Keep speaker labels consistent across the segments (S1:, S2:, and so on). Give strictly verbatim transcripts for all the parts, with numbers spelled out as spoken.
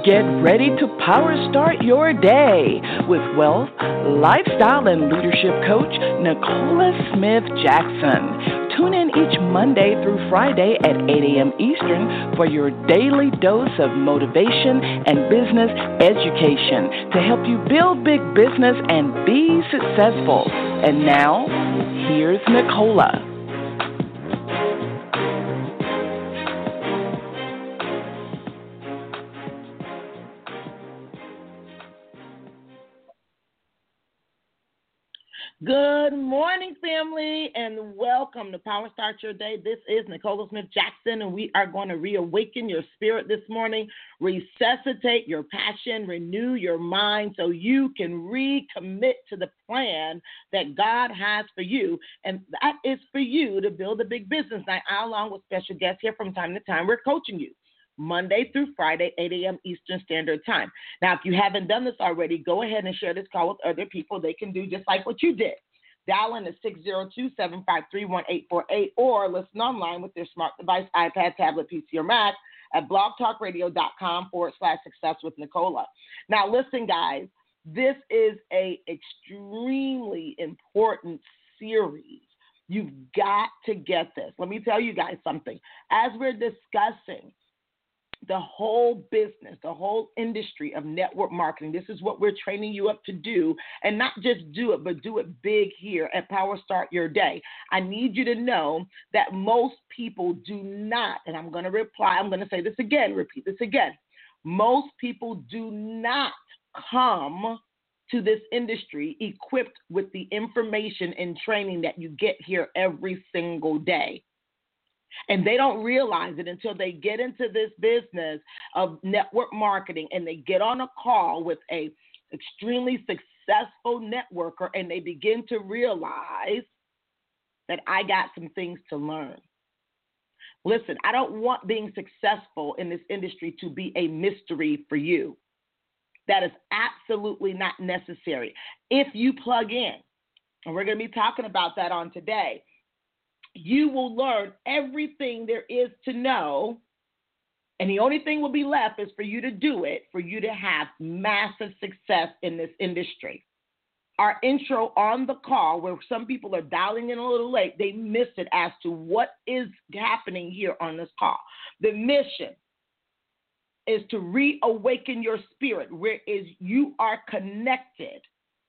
S1: Get ready to power start your day with wealth, lifestyle, and leadership coach Nicola Smith Jackson. Tune in each Monday through Friday at eight a.m. Eastern for your daily dose of motivation and business education to help you build big business and be successful. And now, here's Nicola.
S2: Good morning, family, and welcome to Power Start Your Day. This is Nicola Smith Jackson, and we are going to reawaken your spirit this morning, resuscitate your passion, renew your mind so you can recommit to the plan that God has for you, and that is for you to build a big business. Now, I, along with special guests here from time to time, we're coaching you Monday through Friday, eight a.m. Eastern Standard Time. Now, if you haven't done this already, go ahead and share this call with other people. They can do just like what you did. Dial in to six zero two, seven five three, one eight four eight or listen online with your smart device, iPad, tablet, P C, or Mac at blogtalkradio.com forward slash success with Nicola. Now, listen, guys, this is a extremely important series. You've got to get this. Let me tell you guys something. As we're discussing the whole business, the whole industry of network marketing, this is what we're training you up to do, and not just do it, but do it big here at Power Start Your Day. I need you to know that most people do not, and I'm going to reply, I'm going to say this again, repeat this again. Most people do not come to this industry equipped with the information and training that you get here every single day. And they don't realize it until they get into this business of network marketing and they get on a call with a extremely successful networker and they begin to realize that I got some things to learn. Listen, I don't want being successful in this industry to be a mystery for you. That is absolutely not necessary. If you plug in, and we're going to be talking about that on today, you will learn everything there is to know, and the only thing will be left is for you to do it, for you to have massive success in this industry. Our intro on the call, where some people are dialing in a little late, they miss it as to what is happening here on this call. The mission is to reawaken your spirit, whereas you are connected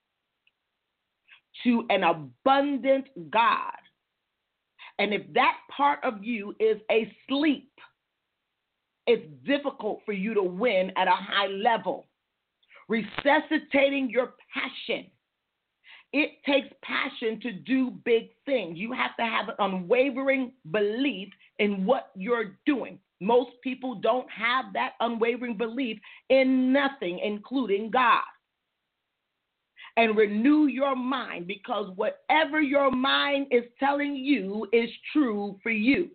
S2: to an abundant God. And if that part of you is asleep, it's difficult for you to win at a high level. Resuscitating your passion. It takes passion to do big things. You have to have an unwavering belief in what you're doing. Most people don't have that unwavering belief in nothing, including God. And renew your mind, because whatever your mind is telling you is true for you.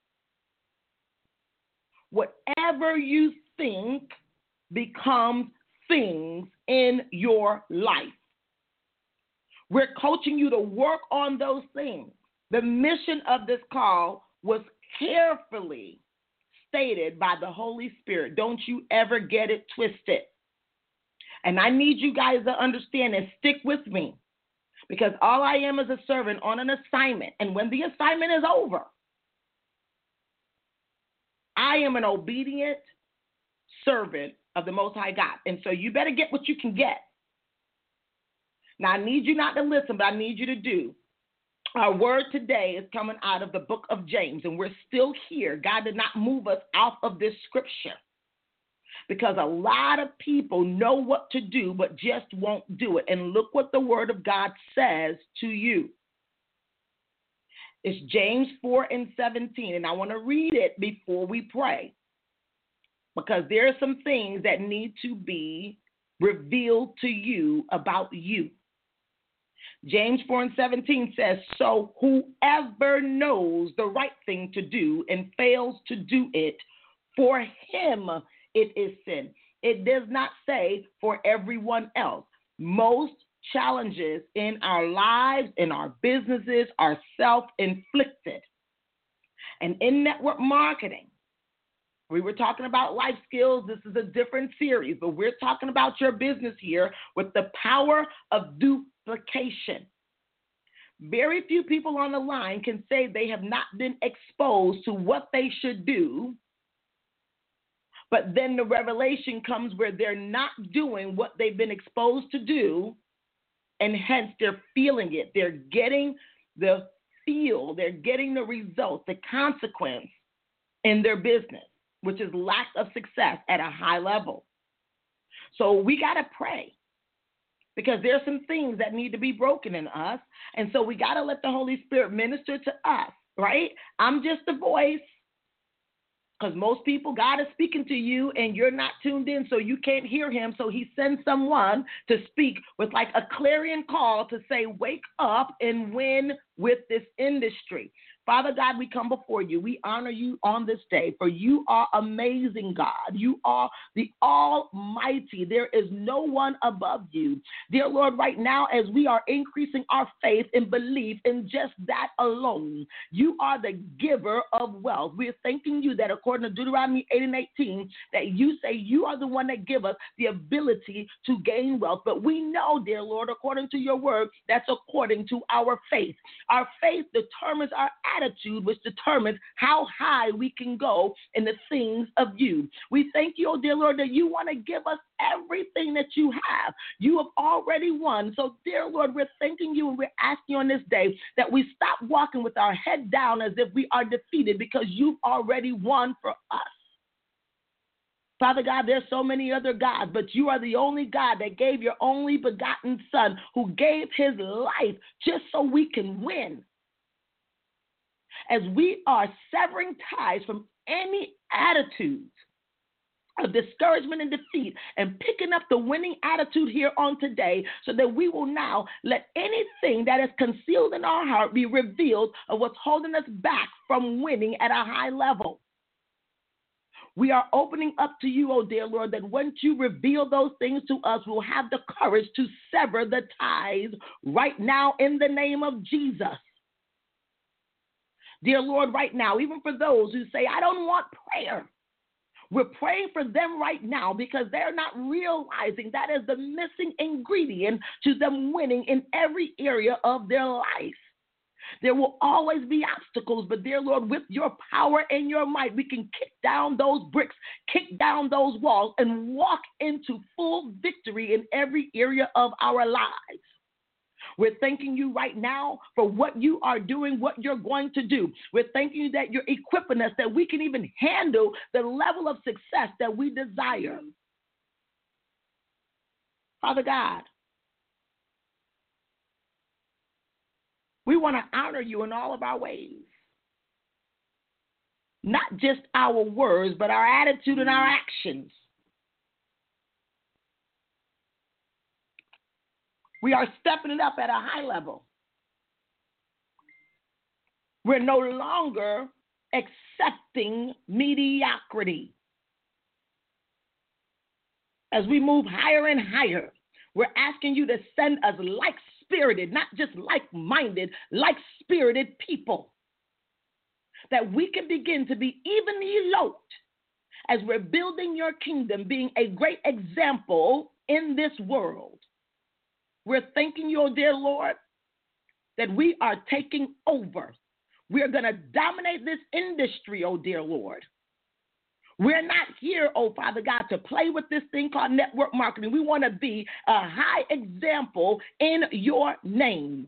S2: Whatever you think becomes things in your life. We're coaching you to work on those things. The mission of this call was carefully stated by the Holy Spirit. Don't you ever get it twisted. And I need you guys to understand and stick with me, because all I am is a servant on an assignment. And when the assignment is over, I am an obedient servant of the Most High God. And so you better get what you can get. Now, I need you not to listen, but I need you to do. Our word today is coming out of the book of James, and we're still here. God did not move us out of this scripture, because a lot of people know what to do, but just won't do it. And look what the word of God says to you. It's James four and seventeen, and I want to read it before we pray, because there are some things that need to be revealed to you about you. James four and seventeen says, so whoever knows the right thing to do and fails to do it, for him it is sin. It does not say for everyone else. Most challenges in our lives, in our businesses, are self-inflicted. And in network marketing, We were talking about life skills. This is a different series, but we're talking about your business here with the power of duplication. Very few people on the line can say they have not been exposed to what they should do, but then the revelation comes where they're not doing what they've been exposed to do, and hence they're feeling it. They're getting the feel, they're getting the result, the consequence in their business, which is lack of success at a high level. So we got to pray, because there's some things that need to be broken in us. And so we got to let the Holy Spirit minister to us, right? I'm just a voice, because most people, God is speaking to you and you're not tuned in, so you can't hear him. So he sends someone to speak with like a clarion call to say, wake up and win with this industry. Father God, we come before you. We honor you on this day, for you are amazing, God. You are the Almighty. There is no one above you. Dear Lord, right now, as we are increasing our faith and belief in just that alone, you are the giver of wealth. We're thanking you that according to Deuteronomy eight and eighteen, that you say you are the one that give us the ability to gain wealth. But we know, dear Lord, according to your word, that's according to our faith. Our faith determines our attitude, which determines how high we can go in the things of you. We thank you, oh dear Lord, that you want to give us everything that you have. You have already won. So, dear Lord, we're thanking you and we're asking you on this day that we stop walking with our head down as if we are defeated, because you've already won for us. Father God, there's so many other gods, but you are the only God that gave your only begotten Son, who gave his life just so we can win. As we are severing ties from any attitudes of discouragement and defeat and picking up the winning attitude here on today, so that we will now let anything that is concealed in our heart be revealed of what's holding us back from winning at a high level. We are opening up to you, oh dear Lord, that once you reveal those things to us, we'll have the courage to sever the ties right now in the name of Jesus. Dear Lord, right now, even for those who say, I don't want prayer, we're praying for them right now, because they're not realizing that is the missing ingredient to them winning in every area of their life. There will always be obstacles, but dear Lord, with your power and your might, we can kick down those bricks, kick down those walls, and walk into full victory in every area of our lives. We're thanking you right now for what you are doing, what you're going to do. We're thanking you that you're equipping us, that we can even handle the level of success that we desire. Father God, we want to honor you in all of our ways. Not just our words, but our attitude and our actions. We are stepping it up at a high level. We're no longer accepting mediocrity. As we move higher and higher, we're asking you to send us like-spirited, not just like-minded, like-spirited people, that we can begin to be evenly yoked as we're building your kingdom, being a great example in this world. We're thanking you, oh dear Lord, that we are taking over. We're going to dominate this industry, oh dear Lord. We're not here, oh Father God, to play with this thing called network marketing. We want to be a high example in your name.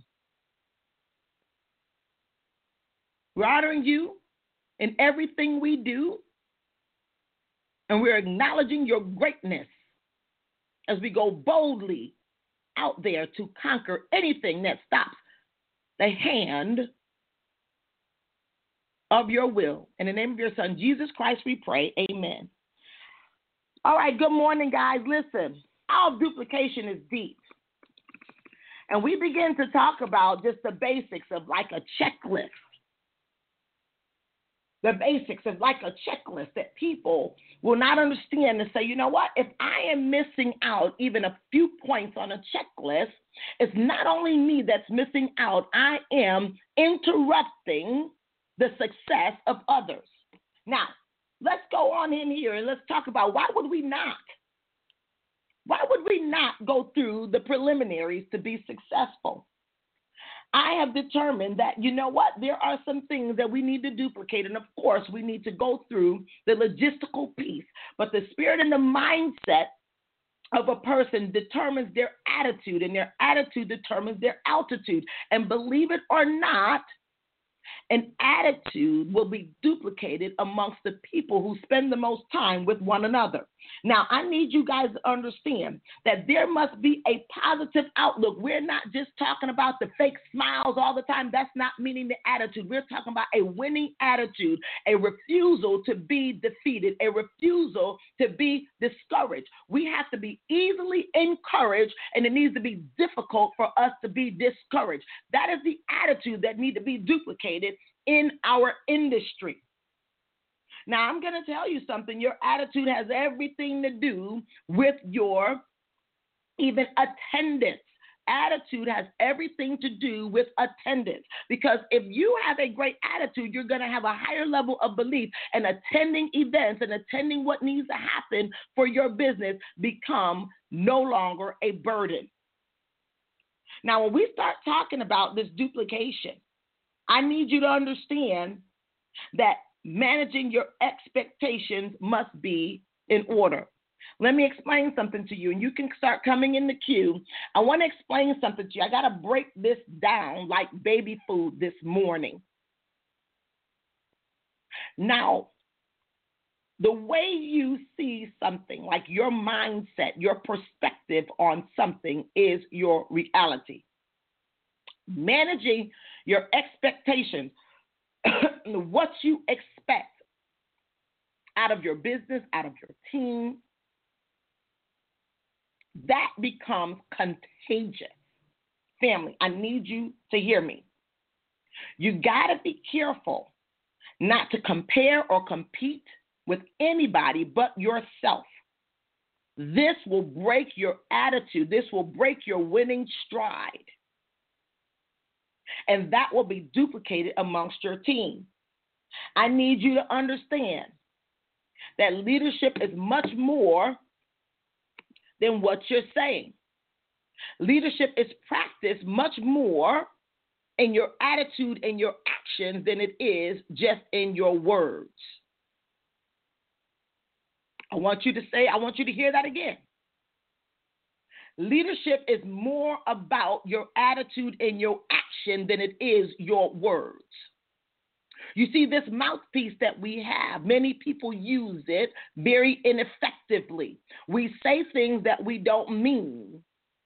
S2: We're honoring you in everything we do, and we're acknowledging your greatness as we go boldly out there to conquer anything that stops the hand of your will. In the name of your Son, Jesus Christ, we pray. Amen. All right, good morning, guys. Listen, our duplication is deep. And we begin to talk about just the basics of like a checklist. The basics of like a checklist that people will not understand and say, you know what, if I am missing out even a few points on a checklist, it's not only me that's missing out, I am interrupting the success of others. Now, let's go on in here and let's talk about why would we not? Why would we not go through the preliminaries to be successful? I have determined that, you know what, there are some things that we need to duplicate. And of course, we need to go through the logistical piece. But the spirit and the mindset of a person determines their attitude, and their attitude determines their altitude. And believe it or not, an attitude will be duplicated amongst the people who spend the most time with one another. Now, I need you guys to understand that there must be a positive outlook. We're not just talking about the fake smiles all the time. That's not meaning the attitude. We're talking about a winning attitude, a refusal to be defeated, a refusal to be discouraged. We have to be easily encouraged, and it needs to be difficult for us to be discouraged. That is the attitude that needs to be duplicated in our industry. Now, I'm going to tell you something. Your attitude has everything to do with your even attendance. Attitude has everything to do with attendance, because if you have a great attitude, you're going to have a higher level of belief, and attending events and attending what needs to happen for your business become no longer a burden. Now, when we start talking about this duplication, I need you to understand that managing your expectations must be in order. Let me explain something to you, and you can start coming in the queue. I want to explain something to you. I got to break this down like baby food this morning. Now, the way you see something, like your mindset, your perspective on something, is your reality. Managing your expectations, what you expect out of your business, out of your team, that becomes contagious. Family, I need you to hear me. You got to be careful not to compare or compete with anybody but yourself. This will break your attitude. This will break your winning stride. And that will be duplicated amongst your team. I need you to understand that leadership is much more than what you're saying. Leadership is practiced much more in your attitude and your actions than it is just in your words. I want you to say, I want you to hear that again. Leadership is more about your attitude and your action than it is your words. You see, this mouthpiece that we have, many people use it very ineffectively. We say things that we don't mean,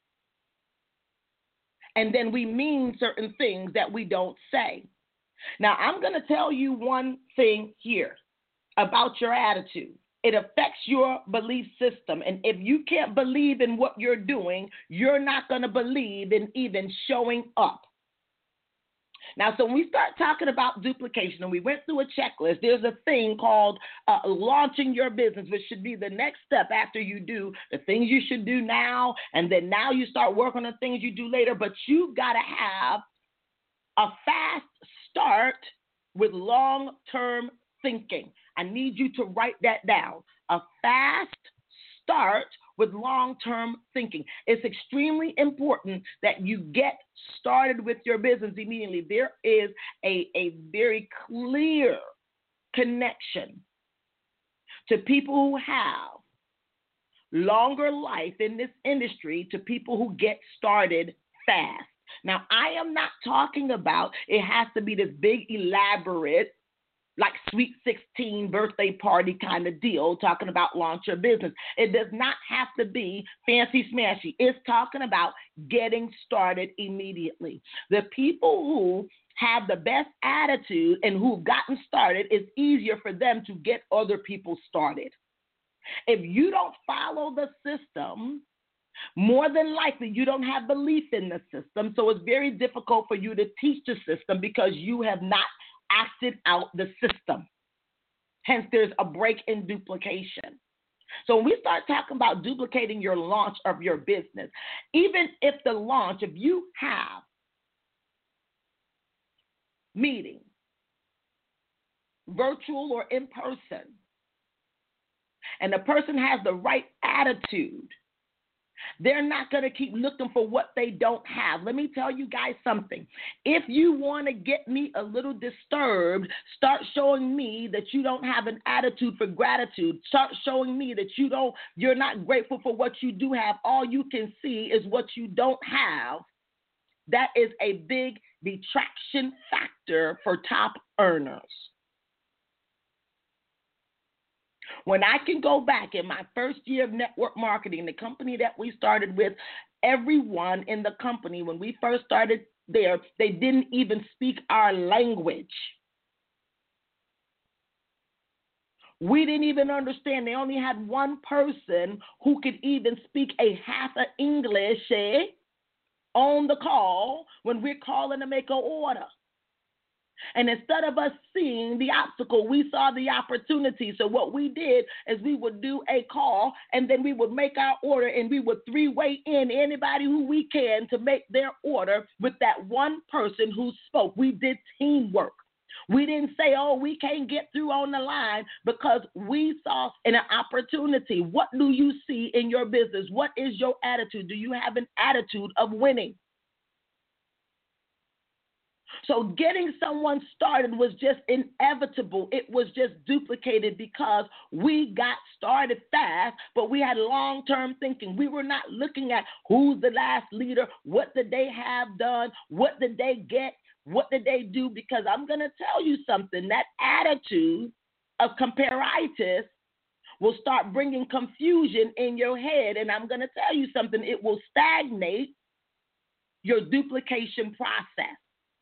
S2: and then we mean certain things that we don't say. Now, I'm going to tell you one thing here about your attitude. It affects your belief system. And if you can't believe in what you're doing, you're not going to believe in even showing up. Now, so when we start talking about duplication, and we went through a checklist, there's a thing called uh, launching your business, which should be the next step after you do the things you should do now, and then now you start working on the things you do later. But you've got to have a fast start with long-term thinking. I need you to write that down. A fast start with long-term thinking. It's extremely important that you get started with your business immediately. There is a, a very clear connection to people who have longer life in this industry to people who get started fast. Now, I am not talking about it has to be this big, elaborate, like sweet sixteen birthday party kind of deal, talking about launch your business. It does not have to be fancy smashy. It's talking about getting started immediately. The people who have the best attitude and who've gotten started, it's easier for them to get other people started. If you don't follow the system, more than likely you don't have belief in the system, so it's very difficult for you to teach the system because you have not acted out the system. Hence, there's a break in duplication. So when we start talking about duplicating your launch of your business, even if the launch, if you have meetings, virtual or in person, and the person has the right attitude, they're not going to keep looking for what they don't have. Let me tell you guys something. If you want to get me a little disturbed, start showing me that you don't have an attitude for gratitude. Start showing me that you don't, you're not grateful for what you do have. All you can see is what you don't have. That is a big detraction factor for top earners. When I can go back in my first year of network marketing, the company that we started with, everyone in the company, when we first started there, they didn't even speak our language. We didn't even understand. They only had one person who could even speak a half of English eh, on the call when we're calling to make an order. And instead of us seeing the obstacle, we saw the opportunity. So what we did is we would do a call, and then we would make our order, and we would three-way in anybody who we can to make their order with that one person who spoke. We did teamwork. We didn't say, oh, we can't get through on the line, because we saw an opportunity. What do you see in your business? What is your attitude? Do you have an attitude of winning? So getting someone started was just inevitable. It was just duplicated because we got started fast, but we had long-term thinking. We were not looking at who's the last leader, what did they have done, what did they get, what did they do, because I'm going to tell you something. That attitude of comparatitis will start bringing confusion in your head, and I'm going to tell you something. It will stagnate your duplication process.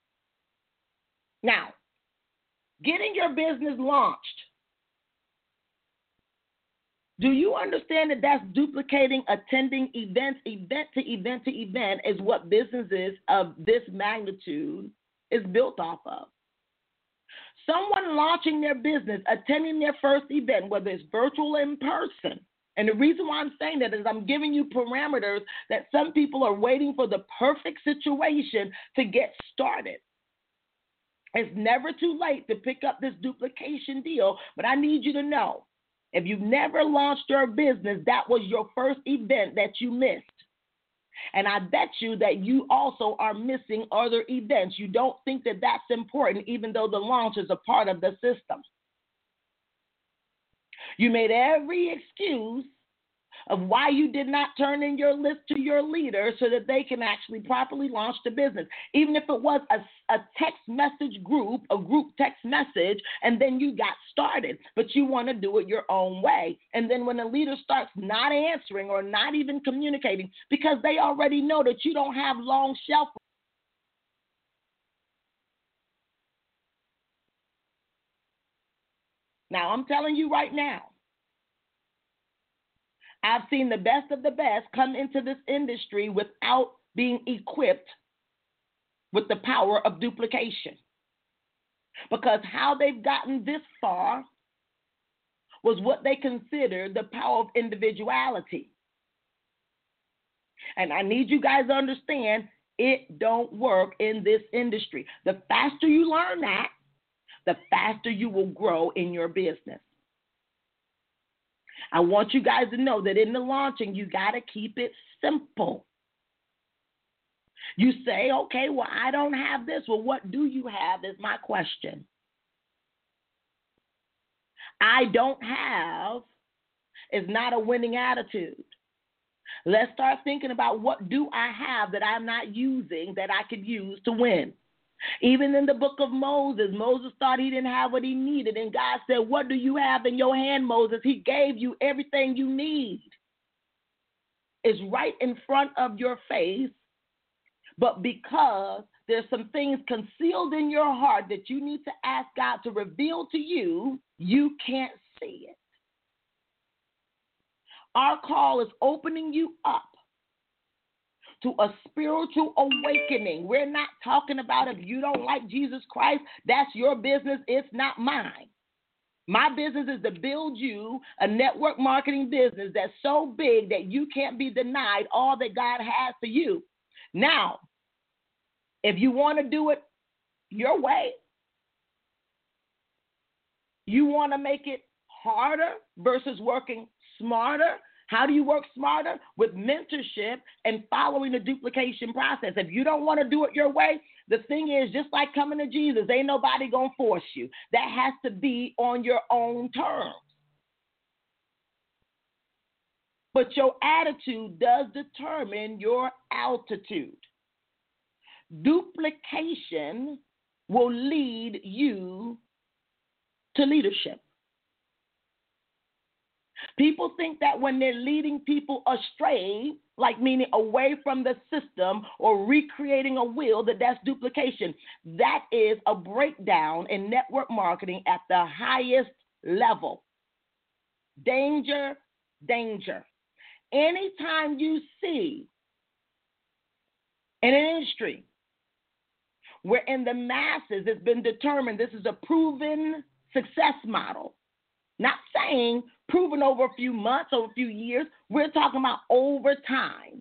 S2: Now, getting your business launched, do you understand that that's duplicating attending events, event to event to event is what businesses of this magnitude is built off of? Someone launching their business, attending their first event, whether it's virtual or in person, and the reason why I'm saying that is I'm giving you parameters that some people are waiting for the perfect situation to get started. It's never too late to pick up this duplication deal, but I need you to know, if you've never launched your business, that was your first event that you missed. And I bet you that you also are missing other events. You don't think that that's important, even though the launch is a part of the system. You made every excuse of why you did not turn in your list to your leader so that they can actually properly launch the business. Even if it was a, a text message group, a group text message, and then you got started, but you want to do it your own way. And then when the leader starts not answering or not even communicating, because they already know that you don't have long shelf life. Now, I'm telling you right now, I've seen the best of the best come into this industry without being equipped with the power of duplication. Because how they've gotten this far was what they considered the power of individuality. And I need you guys to understand, it don't work in this industry. The faster you learn that, the faster you will grow in your business. I want you guys to know that in the launching, you got to keep it simple. You say, okay, well, I don't have this. Well, what do you have is my question. I don't have is not a winning attitude. Let's start thinking about what do I have that I'm not using that I could use to win. Even in the book of Moses, Moses thought he didn't have what he needed. And God said, what do you have in your hand, Moses? He gave you everything you need. It's right in front of your face. But because there's some things concealed in your heart that you need to ask God to reveal to you, you can't see it. Our call is opening you up to a spiritual awakening. We're not talking about if you don't like Jesus Christ, that's your business, it's not mine. My business is to build you a network marketing business that's so big that you can't be denied all that God has for you. Now, if you want to do it your way, you want to make it harder versus working smarter? How do you work smarter? With mentorship and following the duplication process. If you don't want to do it your way, the thing is, just like coming to Jesus, ain't nobody going to force you. That has to be on your own terms. But your attitude does determine your altitude. Duplication will lead you to leadership. People think that when they're leading people astray, like meaning away from the system or recreating a wheel, that that's duplication. That is a breakdown in network marketing at the highest level. Danger, danger. Anytime you see in an industry where in the masses it's been determined this is a proven success model, not saying proven over a few months, over a few years, we're talking about over time.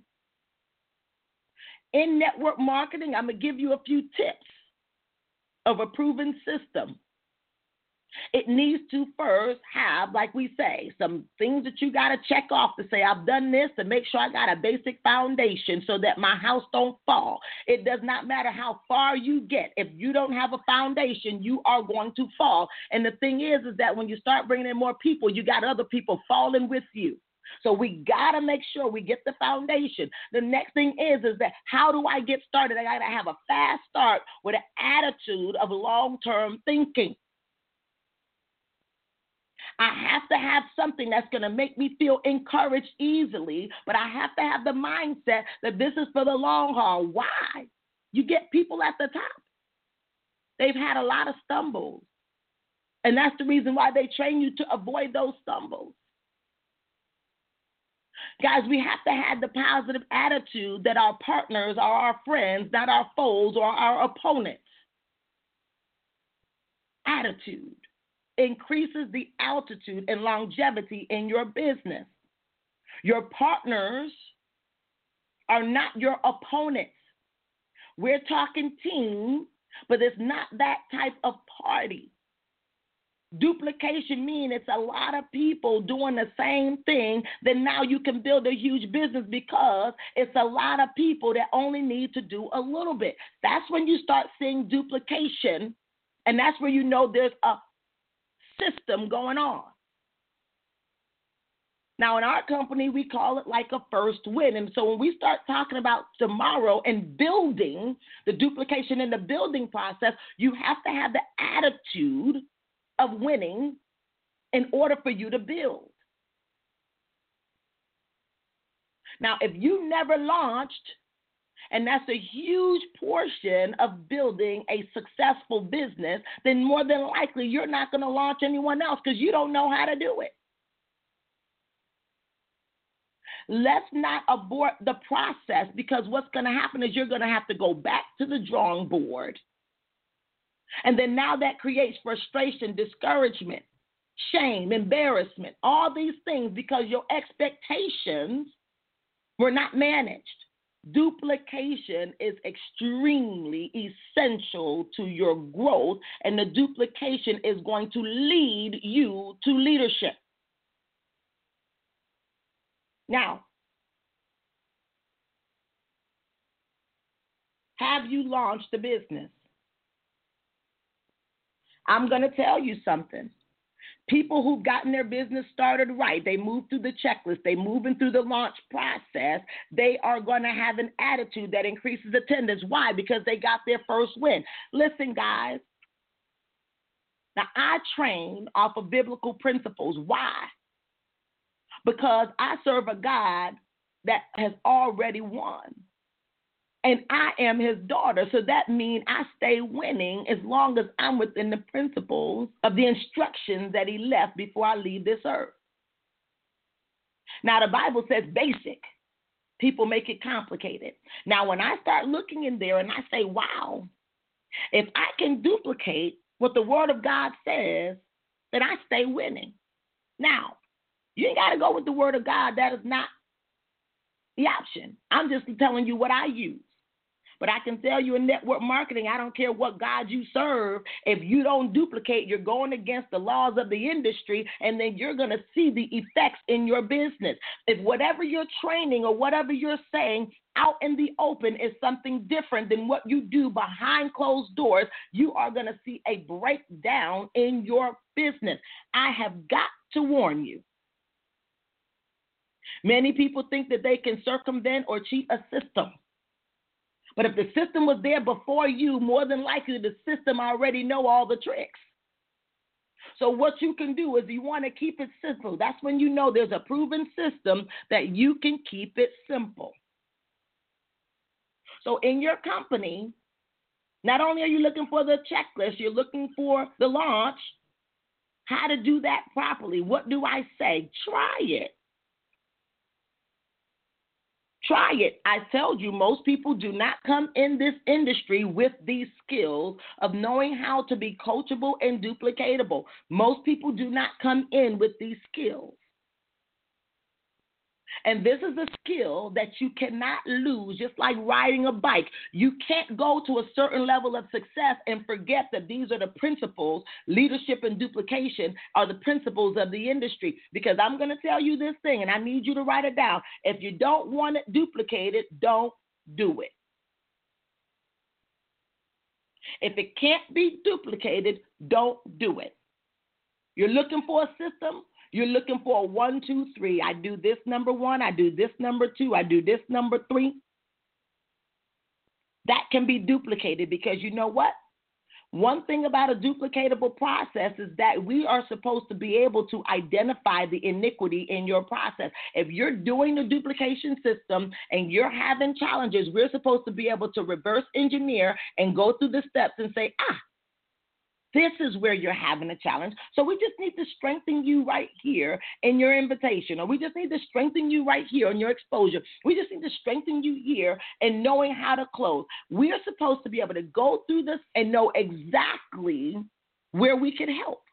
S2: In network marketing, I'm going to give you a few tips of a proven system. It needs to first have, like we say, some things that you got to check off to say, I've done this to make sure I got a basic foundation so that my house don't fall. It does not matter how far you get. If you don't have a foundation, you are going to fall. And the thing is, is that when you start bringing in more people, you got other people falling with you. So we got to make sure we get the foundation. The next thing is, is that how do I get started? I got to have a fast start with an attitude of long-term thinking. I have to have something that's going to make me feel encouraged easily, but I have to have the mindset that this is for the long haul. Why? You get people at the top. They've had a lot of stumbles, and that's the reason why they train you to avoid those stumbles. Guys, we have to have the positive attitude that our partners are our friends, not our foes or our opponents. Attitude increases the altitude and longevity in your business. Your partners are not your opponents. We're talking team, but it's not that type of party. Duplication means it's a lot of people doing the same thing, then now you can build a huge business because it's a lot of people that only need to do a little bit. That's when you start seeing duplication, and that's where you know there's a system going on. Now, in our company, we call it like a first win. And so when we start talking about tomorrow and building the duplication in the building process, you have to have the attitude of winning in order for you to build. Now, if you never launched, and that's a huge portion of building a successful business, then more than likely you're not going to launch anyone else because you don't know how to do it. Let's not abort the process, because what's going to happen is you're going to have to go back to the drawing board. And then now that creates frustration, discouragement, shame, embarrassment, all these things because your expectations were not managed. Duplication is extremely essential to your growth, and the duplication is going to lead you to leadership. Now, have you launched a business? I'm going to tell you something. People who've gotten their business started right, they move through the checklist, they moving through the launch process, they are going to have an attitude that increases attendance. Why? Because they got their first win. Listen, guys. Now, I train off of biblical principles. Why? Because I serve a God that has already won. And I am his daughter, so that means I stay winning as long as I'm within the principles of the instructions that he left before I leave this earth. Now, the Bible says basic. People make it complicated. Now, when I start looking in there and I say, wow, if I can duplicate what the Word of God says, then I stay winning. Now, you ain't got to go with the Word of God. That is not the option. I'm just telling you what I use. But I can tell you in network marketing, I don't care what God you serve. If you don't duplicate, you're going against the laws of the industry, and then you're going to see the effects in your business. If whatever you're training or whatever you're saying out in the open is something different than what you do behind closed doors, you are going to see a breakdown in your business. I have got to warn you. Many people think that they can circumvent or cheat a system. But if the system was there before you, more than likely the system already know all the tricks. So what you can do is you want to keep it simple. That's when you know there's a proven system that you can keep it simple. So in your company, not only are you looking for the checklist, you're looking for the launch, how to do that properly. What do I say? Try it. Try it. I told you, most people do not come in this industry with these skills of knowing how to be coachable and duplicatable. Most people do not come in with these skills. And this is a skill that you cannot lose, just like riding a bike. You can't go to a certain level of success and forget that these are the principles. Leadership and duplication are the principles of the industry. Because I'm going to tell you this thing, and I need you to write it down. If you don't want it duplicated, don't do it. If it can't be duplicated, don't do it. You're looking for a system? You're looking for a one, two, three. I do this number one. I do this number two. I do this number three. That can be duplicated because you know what? One thing about a duplicatable process is that we are supposed to be able to identify the iniquity in your process. If you're doing the duplication system and you're having challenges, we're supposed to be able to reverse engineer and go through the steps and say, ah, this is where you're having a challenge. So we just need to strengthen you right here in your invitation, or we just need to strengthen you right here in your exposure. We just need to strengthen you here in knowing how to close. We are supposed to be able to go through this and know exactly where we can help,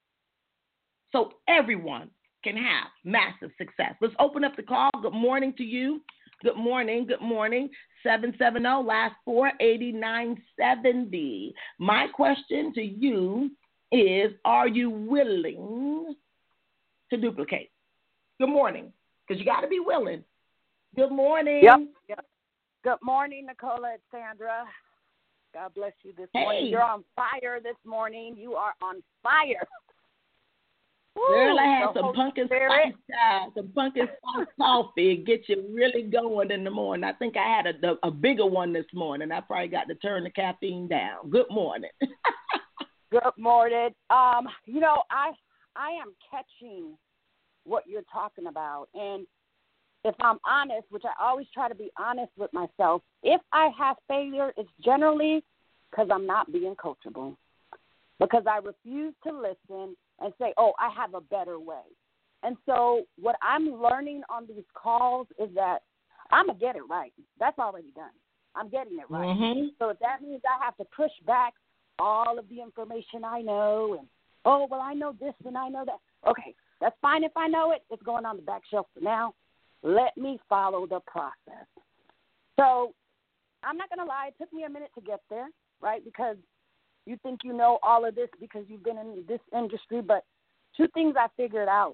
S2: so everyone can have massive success. Let's open up the call. Good morning to you. Good morning. Good morning. seven seven zero, last four, eight nine seven zero. My question to you is, are you willing to duplicate? Good morning, because you got to be willing. Good morning.
S3: Yep. yep. Good morning, Nicola and Sandra. God bless you this
S2: hey.
S3: morning. You're on fire this morning. You are on fire.
S2: Girl, I had
S3: Ooh,
S2: some pumpkin
S3: Spirit.
S2: spice, uh, some pumpkin spice coffee. It gets you really going in the morning. I think I had a, a bigger one this morning. I probably got to turn the caffeine down. Good morning.
S3: Good morning. Um, you know, I I am catching what you're talking about, and if I'm honest, which I always try to be honest with myself, if I have failure, it's generally because I'm not being coachable, because I refuse to listen and say, oh, I have a better way. And so what I'm learning on these calls is that I'm going to get it right. That's already done. I'm getting it right.
S2: Mm-hmm.
S3: So if that means I have to push back all of the information I know and, oh, well, I know this and I know that. Okay, that's fine if I know it. It's going on the back shelf for now. Let me follow the process. So I'm not going to lie. It took me a minute to get there, right, because you think you know all of this because you've been in this industry, but two things I figured out.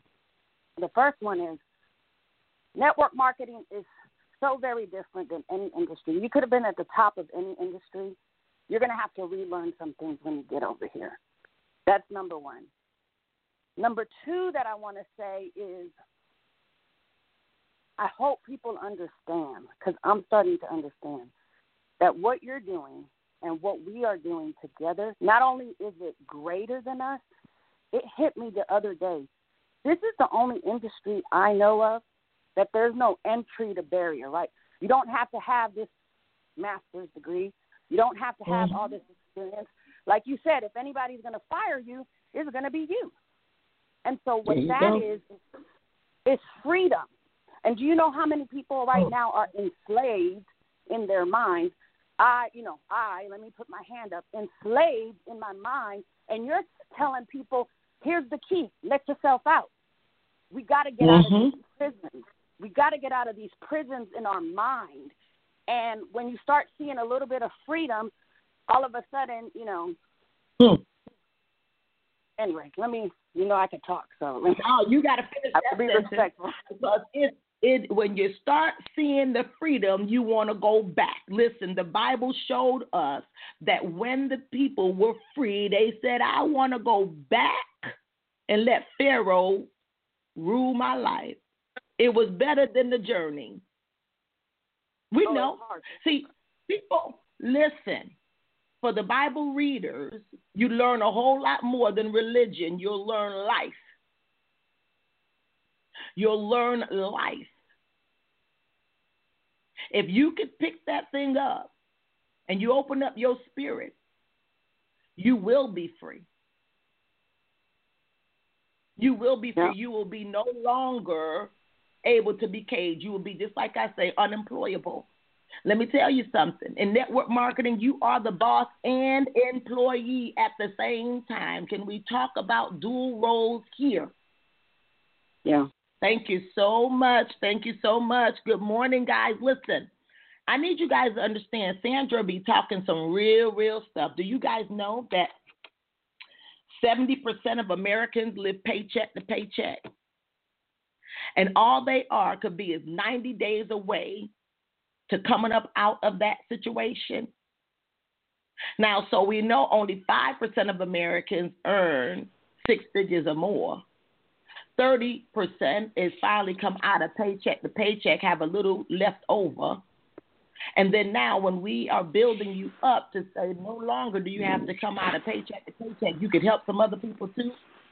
S3: The first one is network marketing is so very different than any industry. You could have been at the top of any industry. You're going to have to relearn some things when you get over here. That's number one. Number two that I want to say is I hope people understand, because I'm starting to understand, that what you're doing and what we are doing together, not only is it greater than us, it hit me the other day. This is the only industry I know of that there's no entry to barrier, right? You don't have to have this master's degree. You don't have to have mm-hmm. all this experience. Like you said, if anybody's going to fire you, it's going to be you. And so what that go. is, is freedom. And do you know how many people right oh. now are enslaved in their minds? I, you know, I, let me put my hand up, enslaved in my mind, and you're telling people, here's the key, let yourself out. We got to get mm-hmm. out of these prisons. We got to get out of these prisons in our mind And when you start seeing a little bit of freedom, all of a sudden, you know.
S2: Hmm.
S3: Anyway, let me, you know, I can talk. So let me,
S2: oh, you got to finish
S3: I
S2: that
S3: have to be
S2: sentence
S3: respectful.
S2: because it, it, when you start seeing the freedom, you want to go back. Listen, the Bible showed us that when the people were free, they said, I want to go back and let Pharaoh rule my life. It was better than the journey. We
S3: Oh,
S2: know.
S3: it's hard.
S2: See, people, listen. For the Bible readers, you learn a whole lot more than religion. You'll learn life. You'll learn life. If you could pick that thing up and you open up your spirit, you will be free. You will be free.
S3: Yeah.
S2: You will be no longer able to be caged. You will be, just like I say, unemployable. Let me tell you something. In network marketing, you are the boss and employee at the same time. Can we talk about dual roles here?
S3: Yeah.
S2: Thank you so much. Thank you so much. Good morning, guys. Listen, I need you guys to understand, Sandra be talking some real, real stuff. Do you guys know that seventy percent of Americans live paycheck to paycheck? And all they are could be is ninety days away to coming up out of that situation. Now, so we know only five percent of Americans earn six digits or more. thirty percent is finally come out of paycheck to paycheck, have a little left over. And then now when we are building you up to say no longer do you have to come out of paycheck to paycheck, you could help some other people too.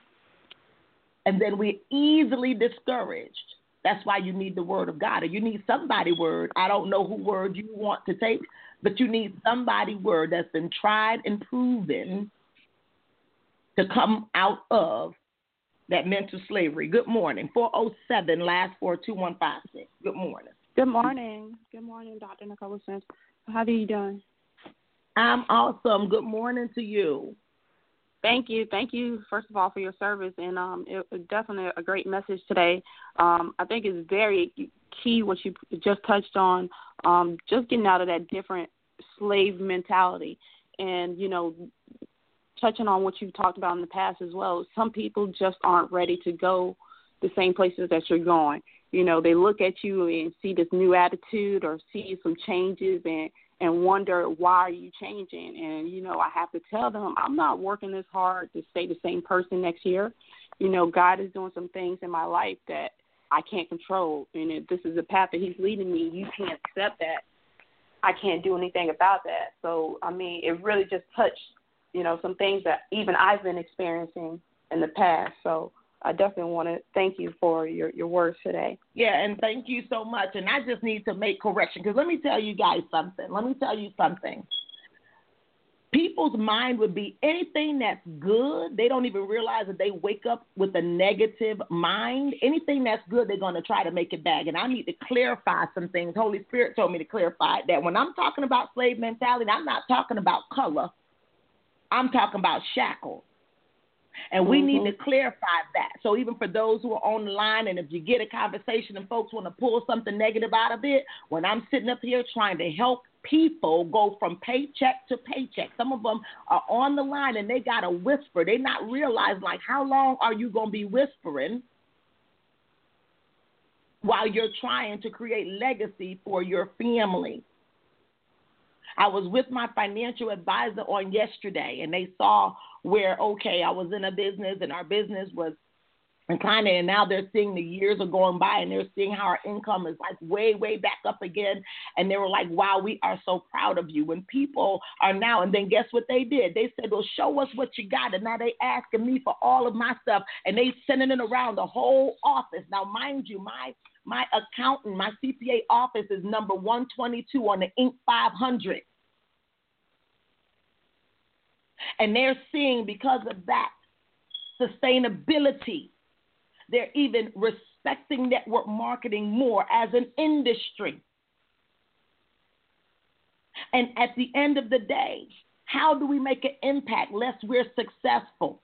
S2: And then we're easily discouraged. That's why you need the word of God, or you need somebody word. I don't know who word you want to take, but you need somebody word that's been tried and proven to come out of that mental slavery. Good morning. four oh seven, last four, two one five six. Good morning.
S4: Good morning. Good morning, Doctor Nicola Smith. How are you doing?
S2: I'm awesome. Good morning to you.
S4: Thank you. Thank you, first of all, for your service. And um, it was definitely a great message today. Um, I think it's very key what you just touched on, um, just getting out of that different slave mentality. And, you know, touching on what you've talked about in the past as well, some people just aren't ready to go the same places that you're going. You know, they look at you and see this new attitude or see some changes and, and wonder, why are you changing? And, you know, I have to tell them, I'm not working this hard to stay the same person next year. You know, God is doing some things in my life that I can't control. And if this is the path that he's leading me, you can't accept that. I can't do anything about that. So, I mean, it really just touched, you know, some things that even I've been experiencing in the past. So I definitely want to thank you for your, your words today.
S2: Yeah, and thank you so much. And I just need to make correction, because let me tell you guys something. Let me tell you something. People's mind would be anything that's good. They don't even realize that they wake up with a negative mind. Anything that's good, they're going to try to make it bad. And I need to clarify some things. Holy Spirit told me to clarify that when I'm talking about slave mentality, I'm not talking about color. I'm talking about shackles. And we mm-hmm. need to clarify that. So even for those who are on the line, and if you get a conversation and folks want to pull something negative out of it, when I'm sitting up here trying to help people go from paycheck to paycheck, some of them are on the line and they got to whisper. They not realize, like, how long are you going to be whispering while you're trying to create legacy for your family? I was with my financial advisor on yesterday, and they saw where, okay, I was in a business, and our business was inclining, and now they're seeing the years are going by, and they're seeing how our income is like way, way back up again. And they were like, wow, we are so proud of you. When people are now, and then guess what they did? They said, well, show us what you got. And now they asking me for all of my stuff, and they sending it around the whole office. Now, mind you, my My accountant, my C P A office is number one twenty-two on the Inc five hundred. And they're seeing, because of that sustainability, they're even respecting network marketing more as an industry. And at the end of the day, how do we make an impact lest we're successful?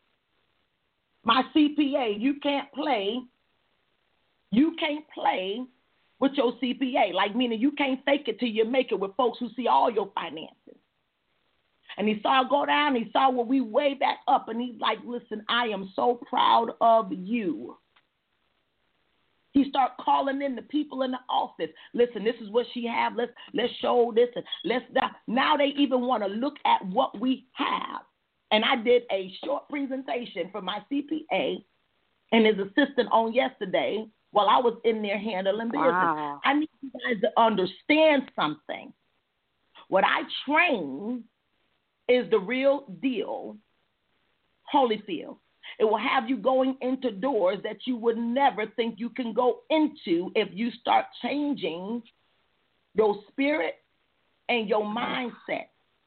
S2: My C P A, you can't play You can't play with your C P A. Like, meaning you can't fake it till you make it with folks who see all your finances. And he saw it go down. He saw where we way back up. And he's like, listen, I am so proud of you. He started calling in the people in the office. Listen, this is what she have. Let's let's show this. And let's now they even want to look at what we have. And I did a short presentation for my C P A and his assistant on yesterday while I was in there handling business.
S4: Wow.
S2: I need you guys to understand something. What I train is the real deal, Holyfield. It will have you going into doors that you would never think you can go into if you start changing your spirit and your mindset.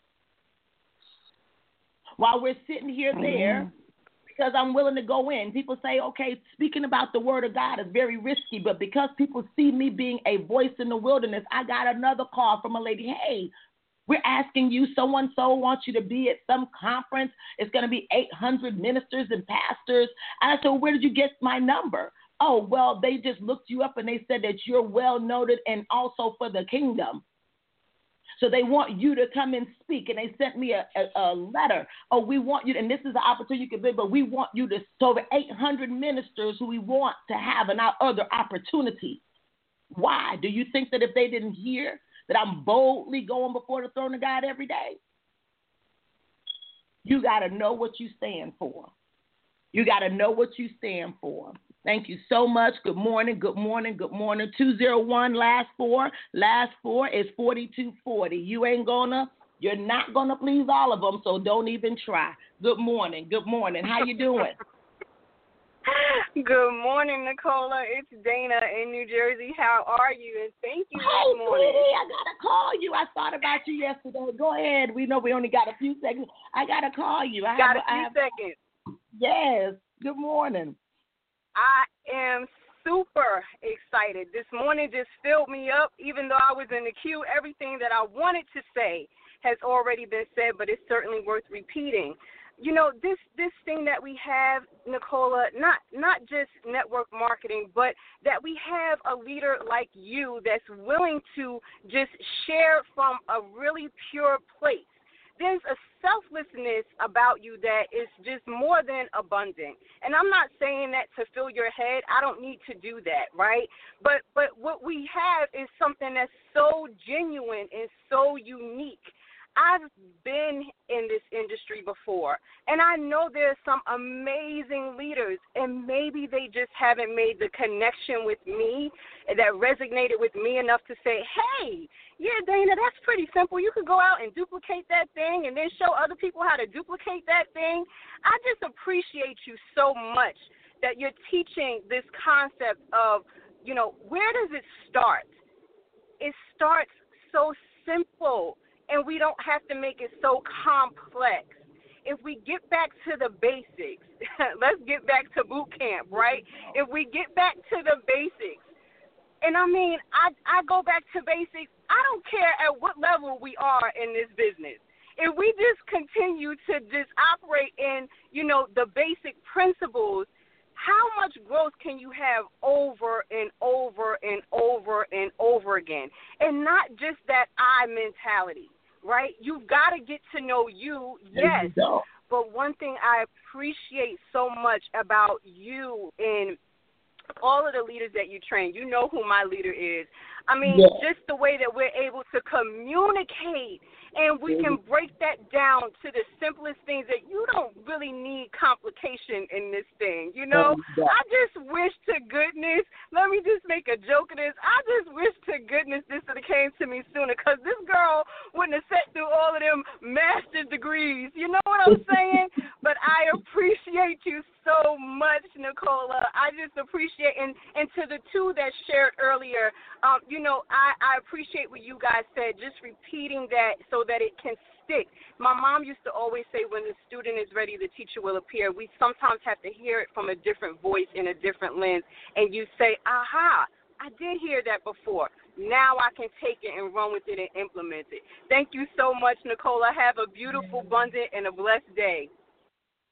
S2: While we're sitting here there, because I'm willing to go in, people say, okay, speaking about the word of God is very risky, but because people see me being a voice in the wilderness, I got another call from a lady, hey, we're asking you, so-and-so wants you to be at some conference. It's going to be eight hundred ministers and pastors. And I said, well, where did you get my number? Oh, well, they just looked you up and they said that you're well noted and also for the kingdom. So they want you to come and speak. And they sent me a, a, a letter. Oh, we want you, and this is an opportunity you can be, but we want you to, so over eight hundred ministers who we want to have an other opportunity. Why? Do you think that if they didn't hear that I'm boldly going before the throne of God every day? You got to know what you stand for. You got to know what you stand for. Thank you so much. Good morning, good morning, good morning. two oh one, last four. Last four is forty-two forty. You ain't gonna, you're not going to please all of them, so don't even try. Good morning, good morning. How you doing?
S5: Good morning, Nicola. It's Dana in New Jersey. How are you? And thank you
S2: Hey,
S5: this morning.
S2: sweetie, I got to call you. I thought about you yesterday. Go ahead. We know we only got a few seconds. I got to call you. I
S5: Got
S2: have,
S5: a few
S2: I have,
S5: seconds.
S2: Yes. Good morning.
S5: I am super excited. This morning just filled me up. Even though I was in the queue, everything that I wanted to say has already been said, but it's certainly worth repeating. You know, this this thing that we have, Nicola, not not just network marketing, but that we have a leader like you that's willing to just share from a really pure place. There's a selflessness about you that is just more than abundant. And I'm not saying that to fill your head. I don't need to do that, right? But but what we have is something that's so genuine and so unique. I've been in this industry before, and I know there's some amazing leaders, and maybe they just haven't made the connection with me that resonated with me enough to say, hey, yeah, Dana, that's pretty simple. You could go out and duplicate that thing and then show other people how to duplicate that thing. I just appreciate you so much that you're teaching this concept of, you know, where does it start? It starts so simple. And we don't have to make it so complex. If we get back to the basics, let's get back to boot camp, right? If we get back to the basics, and I mean, I, I go back to basics, I don't care at what level we are in this business. If we just continue to just operate in, you know, the basic principles, how much growth can you have over and over and over and over again? And not just that I mentality, right? You've got to get to know you, yes. You but one thing I appreciate so much about you and all of the leaders that you train, you know who my leader is. I mean, yeah. just the way that we're able to communicate, and we can break that down to the simplest things that you don't really need complication in this thing, you know? Yeah. I just wish to goodness, let me just make a joke of this, I just wish to goodness this would have came to me sooner, because this girl wouldn't have sat through all of them master's degrees, you know what I'm saying? But I appreciate you so much, Nicola. I just appreciate, and, and to the two that shared earlier, um, you know, I, I appreciate what you guys said, just repeating that so that it can stick. My mom used to always say, when the student is ready, the teacher will appear. We sometimes have to hear it from a different voice in a different lens, and you say, aha, I did hear that before. Now I can take it and run with it and implement it. Thank you so much, Nicola. Have a beautiful, abundant, and a blessed day.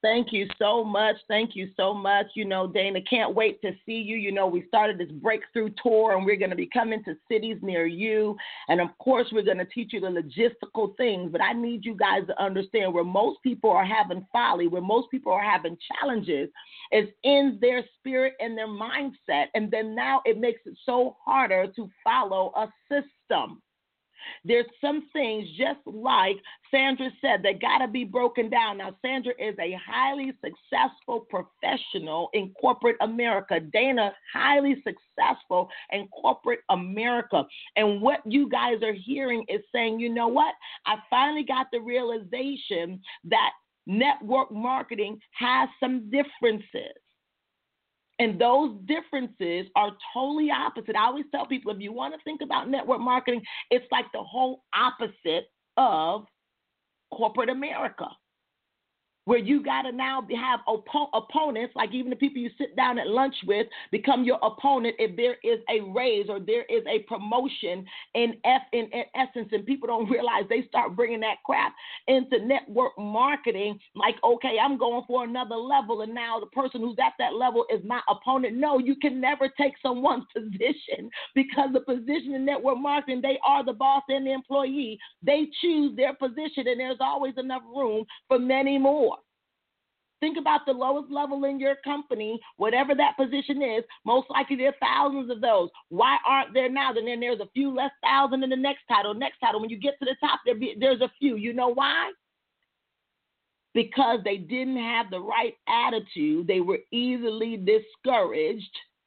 S2: Thank you so much. Thank you so much. You know, Dana, can't wait to see you. You know, we started this breakthrough tour and we're going to be coming to cities near you. And of course, we're going to teach you the logistical things. But I need you guys to understand where most people are having folly, where most people are having challenges, is in their spirit and their mindset. And then now it makes it so harder to follow a system. There's some things, just like Sandra said, that got to be broken down. Now, Sandra is a highly successful professional in corporate America. Dana, highly successful in corporate America. And what you guys are hearing is saying, you know what? I finally got the realization that network marketing has some differences. And those differences are totally opposite. I always tell people, if you want to think about network marketing, it's like the whole opposite of corporate America, where you got to now have oppo- opponents, like even the people you sit down at lunch with become your opponent if there is a raise or there is a promotion in, F, in, in essence, and people don't realize they start bringing that crap into network marketing, like, okay, I'm going for another level, and now the person who's at that level is my opponent. No, you can never take someone's position, because the position in network marketing, they are the boss and the employee. They choose their position, and there's always enough room for many more. Think about the lowest level in your company, whatever that position is. Most likely there are thousands of those. Why aren't there now? Then there's a few less thousand in the next title. Next title, when you get to the top, there be, there's a few. You know why? Because they didn't have the right attitude. They were easily discouraged.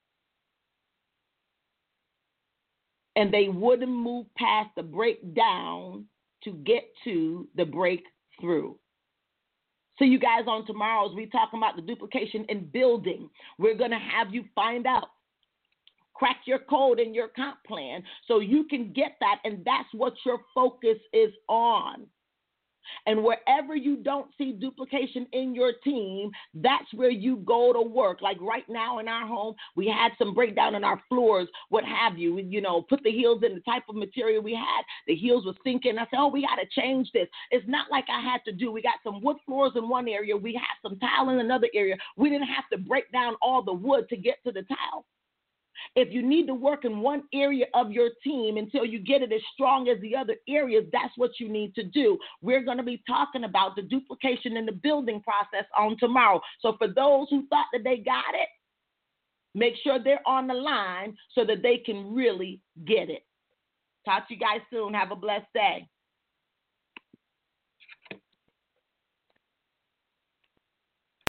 S2: And they wouldn't move past the breakdown to get to the breakthrough. So you guys, on tomorrow, as we talking about the duplication in building, we're going to have you find out, crack your code in your comp plan so you can get that, and that's what your focus is on. And wherever you don't see duplication in your team, that's where you go to work. Like right now in our home, we had some breakdown in our floors, what have you. We, you know, put the heels in the type of material we had. The heels were sinking. I said, oh, we got to change this. It's not like I had to do. We got some wood floors in one area. We had some tile in another area. We didn't have to break down all the wood to get to the tile. If you need to work in one area of your team until you get it as strong as the other areas, that's what you need to do. We're going to be talking about the duplication in the building process on tomorrow. So for those who thought that they got it, make sure they're on the line so that they can really get it. Talk to you guys soon. Have a blessed day.